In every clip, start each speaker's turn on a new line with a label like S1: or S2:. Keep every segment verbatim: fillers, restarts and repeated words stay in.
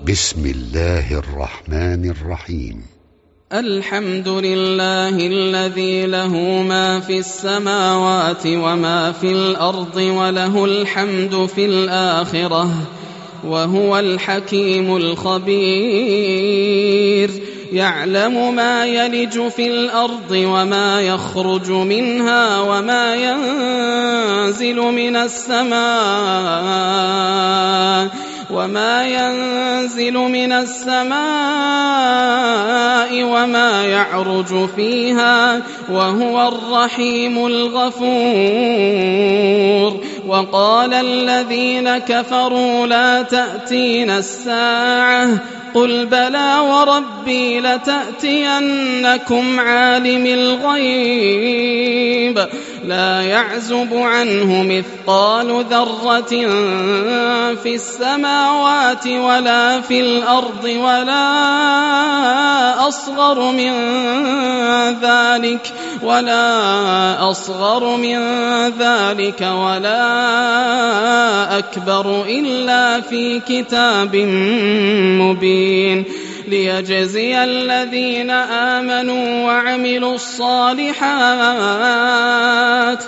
S1: بسم الله الرحمن الرحيم.
S2: الحمد لله الذي له ما في السماوات وما في الأرض وله الحمد في الآخرة وهو الحكيم الخبير. يعلم ما يلج في الأرض وما يخرج منها وما ينزل من السماء وما ينزل من السماء وما يعرج فيها وهو الرحيم الغفور. وقال الذين كفروا لا تأتينا الساعة قل بلى وربي لتأتينكم عالم الغيب لا يعزب عنه مثقال ذرة في السماوات ولا في الأرض ولا أصغر من ذلك ولا أصغر من ذلك ولا أكبر إلا في كتاب مبين ليجزي الذين آمنوا وعملوا الصالحات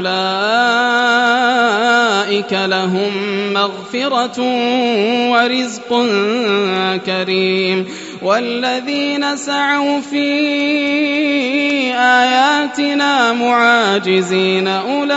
S2: أولئك لهم مغفرة ورزق كريم. والذين سعوا في آياتنا معاجزين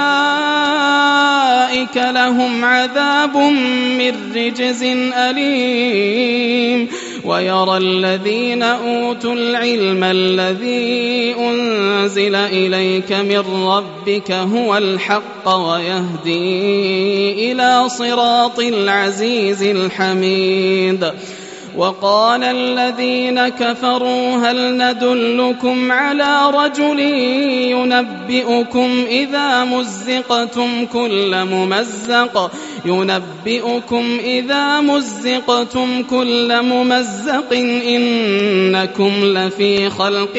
S2: أولئك لهم عذاب من رجز أليم. ويرى الذين أوتوا العلم الذي أنزل إليك من ربك هو الحق ويهدي إلى صراط العزيز الحميد. وقال الذين كفروا هل ندلكم على رجل ينبئكم إذا مزقتم كل ممزق ينبئكم إذا مزقتم كل ممزق إنكم لفي خلق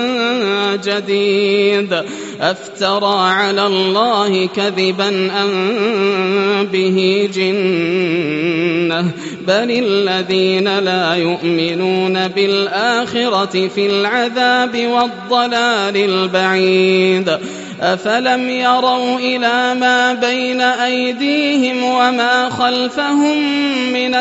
S2: جديد أفترى على الله كذبا أم به جنة بل الذين لا يؤمنون بالآخرة في العذاب والضلال البعيد. أفلم يروا إلى ما بين أيديهم وما خلفهم من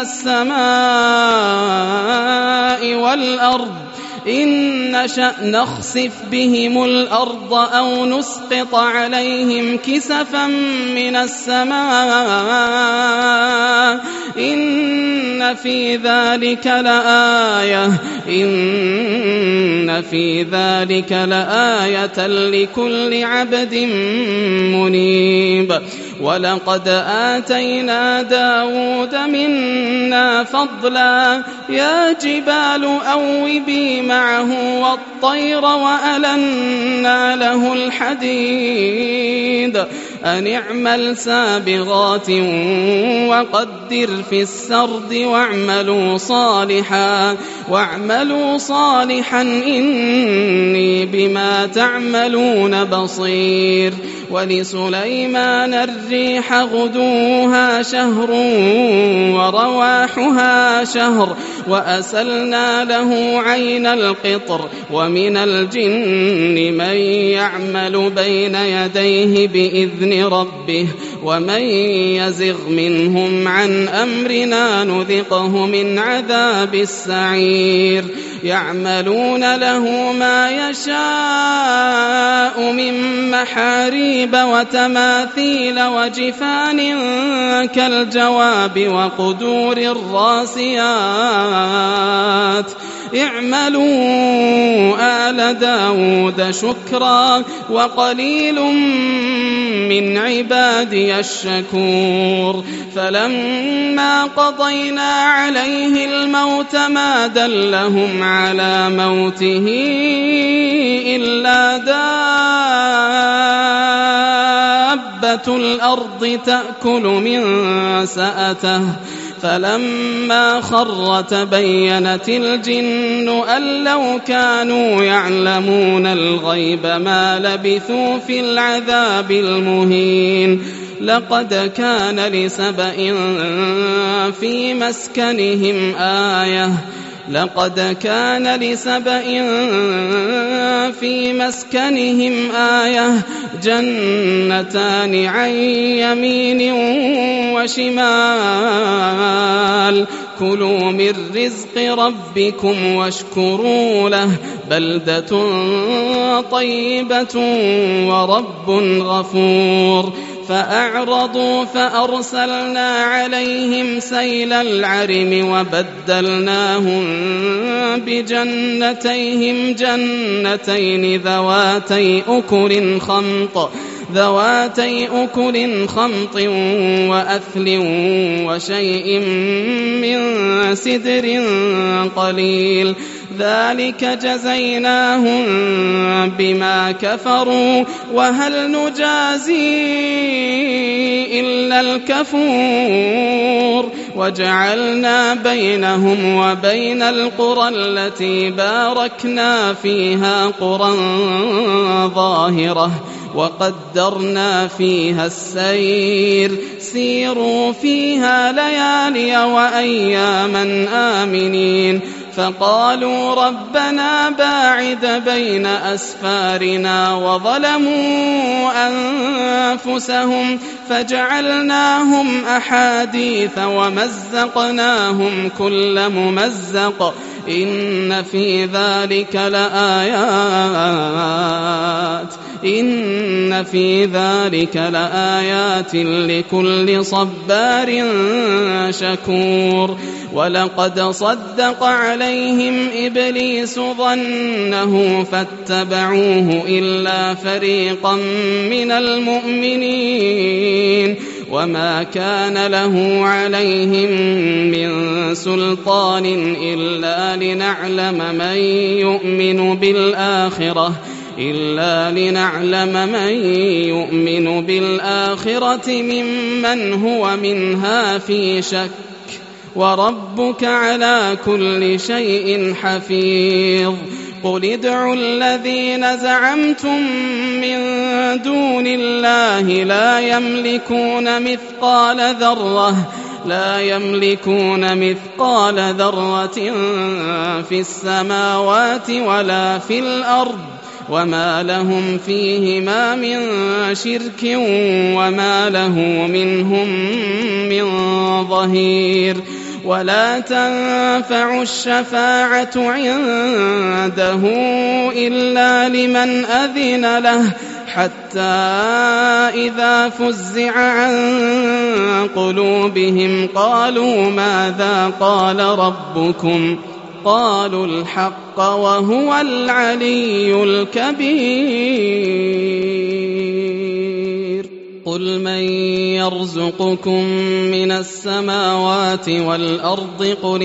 S2: السماء والأرض إن نشأ نخسف بهم الأرض أو نسقط عليهم كسفا من السماء إن في ذلك لآية إن في ذلك لآية لكل عبد منيب. ولقد آتينا داود منا فضلا يا جبال أوبي معه والطير وألنا له الحديد أن اعمل سابغات وقدر في السرد واعملوا صالحا واعملوا صالحا إني بما تعملون بصير. ولسليمان الريح غدوها شهر ورواحها شهر وأسلنا له عين القطر ومن الجن من يعمل بين يديه بإذن ربه ومن يزغ منهم عن أمرنا نذقه من عذاب السعير. يعملون له ما يشاء من محاريب وتماثيل وجفان كالجواب وقدور الراسيات. اعملوا آل داود شكرا وقليل من عبادي الشكور. فلما قضينا عليه الموت ما دلهم على موته إلا دابة الأرض تأكل من سأته فلما خر تبينت الجن أن لو كانوا يعلمون الغيب ما لبثوا في العذاب المهين. لقد كان لسبإ في مسكنهم آية لقد كان لسبإ في مسكنهم آية جنتان عن يمين وشمال كلوا من رزق ربكم واشكروا له بلدة طيبة ورب غفور فأعرضوا فأرسلنا عليهم سيل العرم وبدلناهم بجنتيهم جنتين ذواتي أكل خمط ذواتي أكل خمط وأثل وشيء من سدر قليل ذلك جزيناهم بما كفروا وهل نجازي إلا الكفور وجعلنا بينهم وبين القرى التي باركنا فيها قرى ظاهرة وقدرنا فيها السير سيروا فيها ليالي وأياما آمنين فقالوا ربنا باعد بين أسفارنا وظلموا أنفسهم فجعلناهم أحاديث ومزقناهم كل ممزق إن في ذلك لآيات إن في ذلك لآيات لكل صبار شكور ولقد صدق عليهم إبليس ظنه فاتبعوه إلا فريقا من المؤمنين وما كان له عليهم من سلطان إلا لنعلم من يؤمن بالآخرة إلا لنعلم من يؤمن بالآخرة ممن هو منها في شك وربك على كل شيء حفيظ قل ادعوا الذين زعمتم من دون الله لا يملكون مثقال ذرة لا يملكون مثقال ذرة في السماوات ولا في الأرض وما لهم فيهما من شرك وما له منهم من ظهير ولا تنفع الشفاعة عنده إلا لمن أذن له حتى إذا فزع عن قلوبهم قالوا ماذا قال ربكم قالوا الحق وهو العلي الكبير قل من يرزقكم من السماوات والأرض قل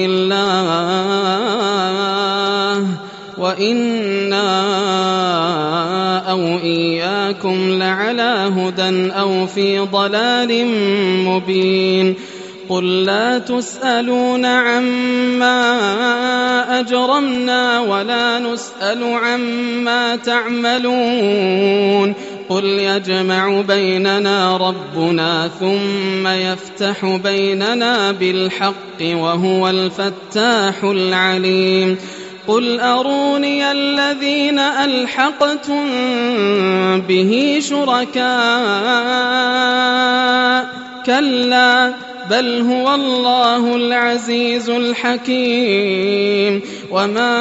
S2: الله وإنا أو إياكم لعلى هدى أو في ضلال مبين قل لا تسألون عما أجرمنا ولا نسأل عما تعملون قل يجمع بيننا ربنا ثم يفتح بيننا بالحق وهو الفتاح العليم قل أروني الذين ألحقتم به شركاء كلا بل هو الله العزيز الحكيم وما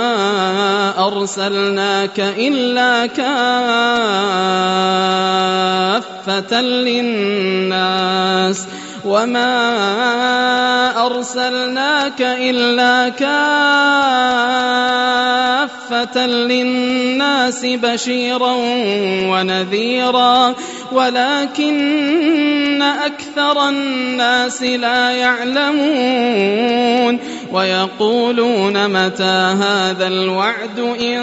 S2: أرسلناك إلا كافة للناس وما أرسلناك إلا كافة للناس بشيرا ونذيرا ولكن أكثر الناس لا يعلمون ويقولون متى هذا الوعد إن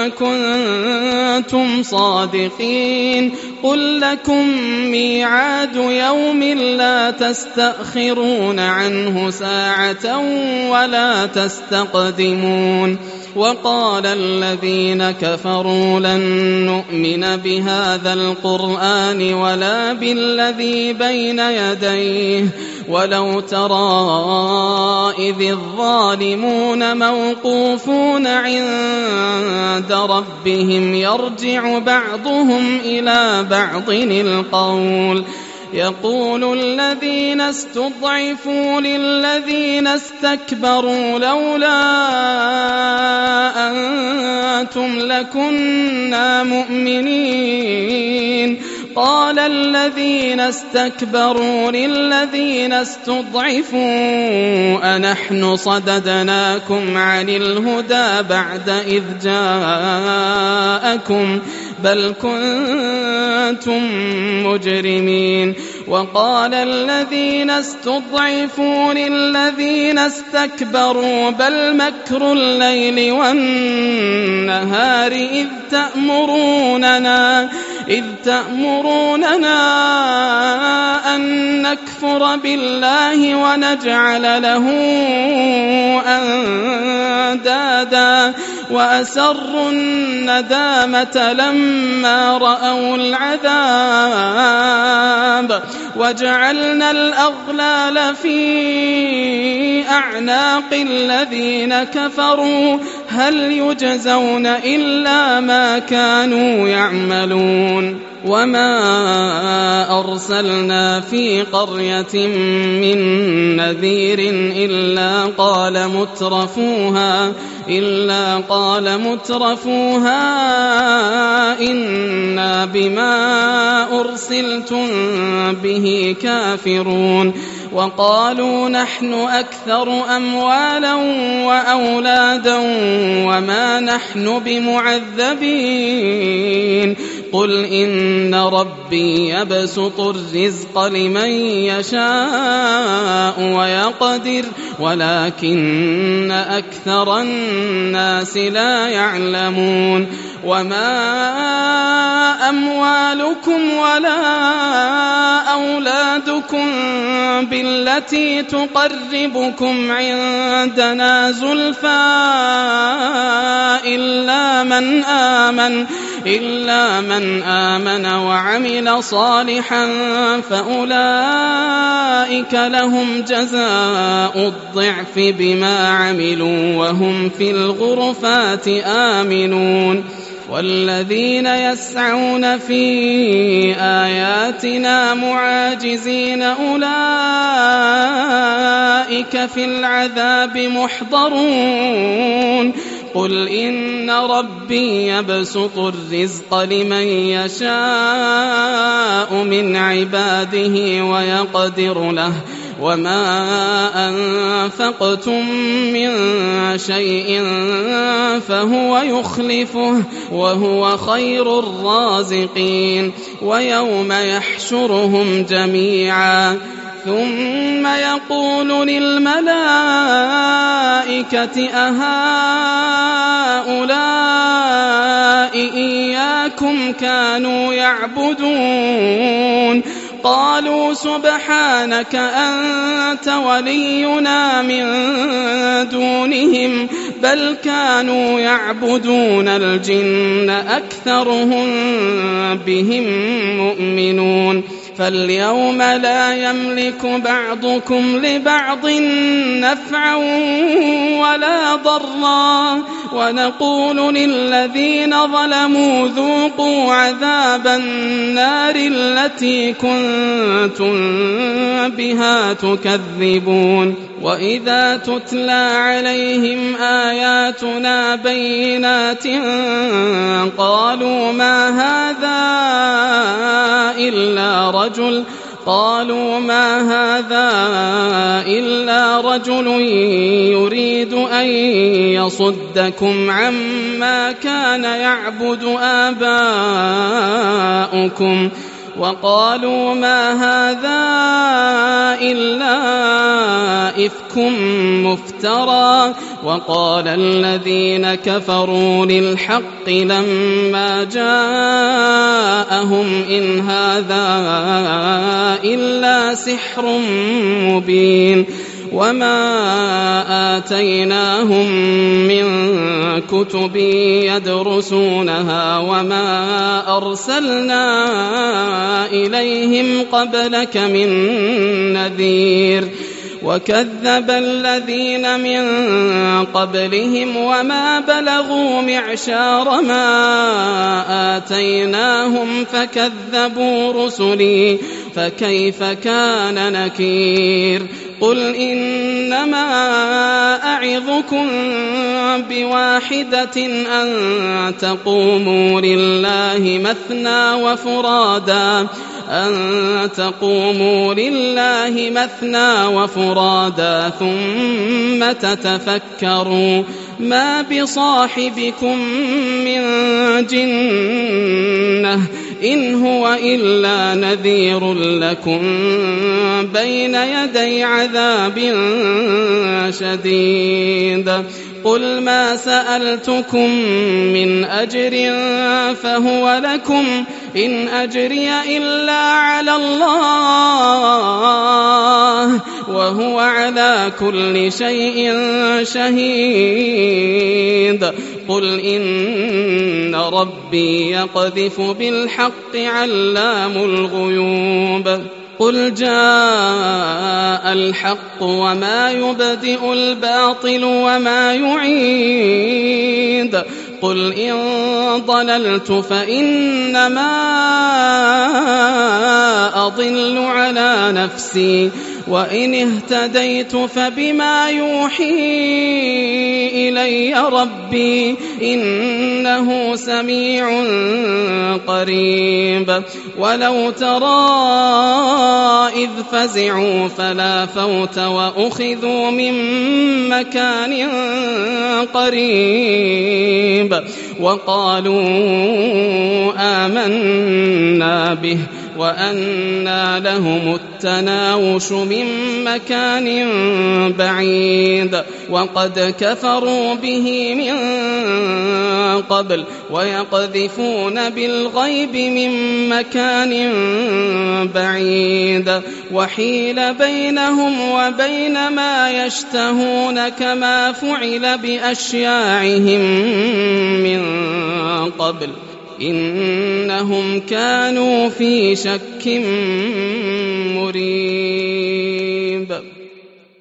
S2: كنتم صادقين قل لكم ميعاد يوم لا تستأخرون عنه ساعة ولا تستقدمون وقال الذين كفروا لن نؤمن بهذا القرآن ولا بالذي بين يديه ولو ترى إذ الظالمون موقوفون عند ربهم يرجع بعضهم إلى بعض القول يقول الذين استضعفوا للذين استكبروا لولا أنتم لكنا مؤمنين قال الذين استكبروا للذين استضعفوا أنحن صددناكم عن الهدى بعد إذ جاءكم بل كنتم مجرمين وقال الذين استضعفوا للذين استكبروا بل مكر الليل والنهار إذ تأمروننا إذ تأمروننا أن نكفر بالله ونجعل له أندادا وأسروا الندامة لما رأوا العذاب وجعلنا الأغلال في أعناق الذين كفروا هل يجزون إلا ما كانوا يعملون وما أرسلنا في قرية من نذير إلا قال مترفوها إلا قال مترفوها إنا بما أرسلتم به كافرون وقالوا نحن أكثر أموالا وأولادا وما نحن بمعذبين قل إن ربي يبسط الرزق لمن يشاء ويقدر ولكن أكثر الناس لا يعلمون وما أموالكم ولا أولادكم بالتي تقربكم عندنا زلفى إلا من آمن إلا من آمن وعمل صالحا فأولئك لهم جزاء الضعف بما عملوا وهم في الغرفات آمنون والذين يسعون في آياتنا معاجزين أولئك في العذاب محضرون قل إن ربي يبسط الرزق لمن يشاء من عباده ويقدر له وما أنفقتم من شيء فهو يخلفه وهو خير الرازقين ويوم يحشرهم جميعا ثم يقول للملائكة أهؤلاء إياكم كانوا يعبدون قالوا سبحانك أنت ولينا من دونهم بل كانوا يعبدون الجن أكثرهم بهم مؤمنون فاليوم لا يملك بعضكم لبعض نفعا ولا ضرا ونقول للذين ظلموا ذوقوا عذاب النار التي كنتم بها تكذبون وإذا تتلى عليهم آياتنا بينات قالوا ما هذا إلا رجل قالوا ما هذا إلا رجل يريد أن يصدكم عما كان يعبد آباؤكم وقالوا ما هذا إلا إفك مفترى وقال الذين كفروا للحق لما جاءهم إن هذا إلا سحر مبين وما آتيناهم من كتب يدرسونها وما أرسلنا إليهم قبلك من نذير وكذب الذين من قبلهم وما بلغوا معشار ما آتيناهم فكذبوا رسلي فكيف كان نكير قل إنما أعظكم بواحدة أن تقوموا لله مثنى وفرادا أن تقوموا لله مثنى وفرادا ثم تتفكروا ما بصاحبكم من جنة إن هو إلا نذير لكم بين يدي عذاب شديد قل ما سألتكم من أجر فهو لكم إن أجري إلا على الله وهو على كل شيء شهيد قل إن ربي يقذف بالحق علام الغيوب قل جاء الحق وما يبدئ الباطل وما يعيد قل إن ضللت فإنما أضل على نفسي وإن اهتديت فبما يوحي إلي ربي إنه سميع قريب ولو ترى إذ فزعوا فلا فوت وأخذوا من مكان قريب وقالوا آمنا به وأنى لهم التناوش من مكان بعيد وقد كفروا به من قبل ويقذفون بالغيب من مكان بعيد وحيل بينهم وبين ما يشتهون كما فعل بأشياعهم من قبل إنهم كانوا في شك مريب.